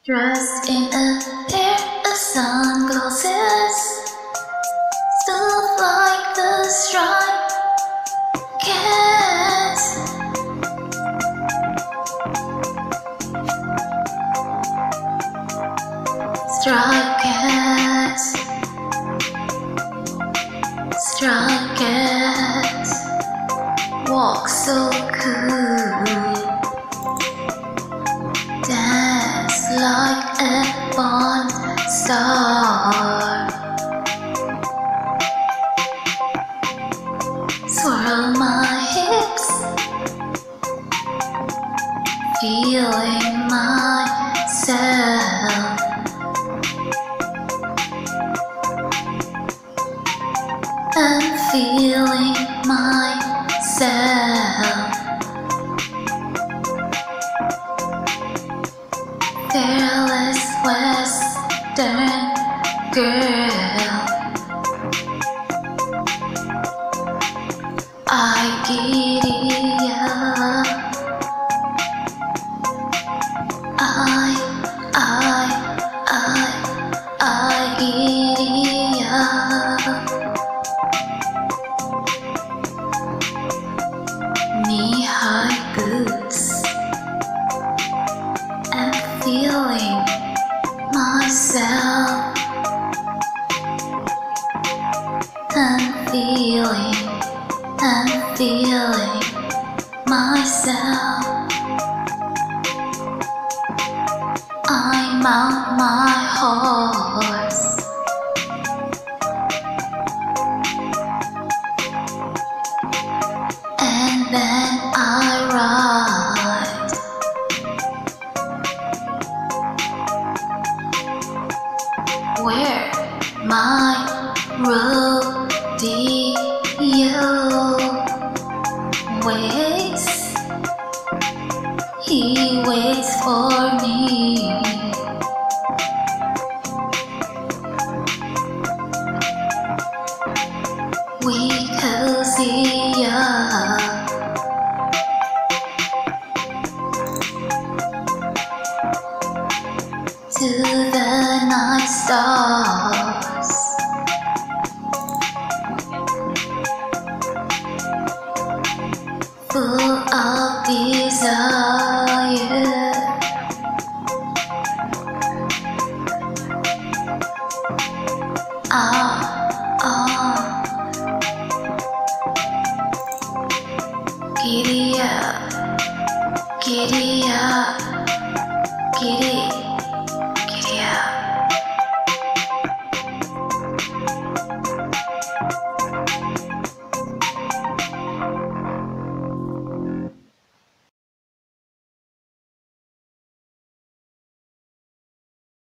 Dressed in a pair of sunglasses, smooth like the striped cat. Striped cat, striped cat, walk so cool. Dance like a Bond star. Swirl my hips, feeling myself. I'm feeling myself. Fearless Western girl, I giddy up. I giddy up. Knee-high boots, I'm feeling myself. I'm feeling myself. I mount my horse, and then I ride. Where my rodeo waits, he waits for me. We cozy up to the night stars. Full of desire, our